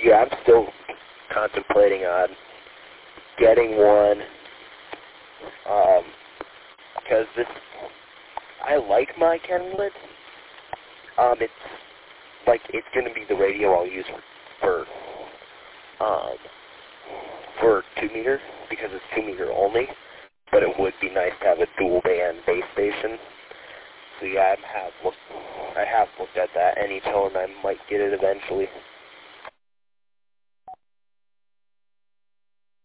yeah, I'm still contemplating on getting one, because I like my Kenwood. It's going to be the radio I'll use for 2-meter, because it's 2-meter only, but it would be nice to have a dual-band base station. So yeah, I have looked at that Anytone. I might get it eventually.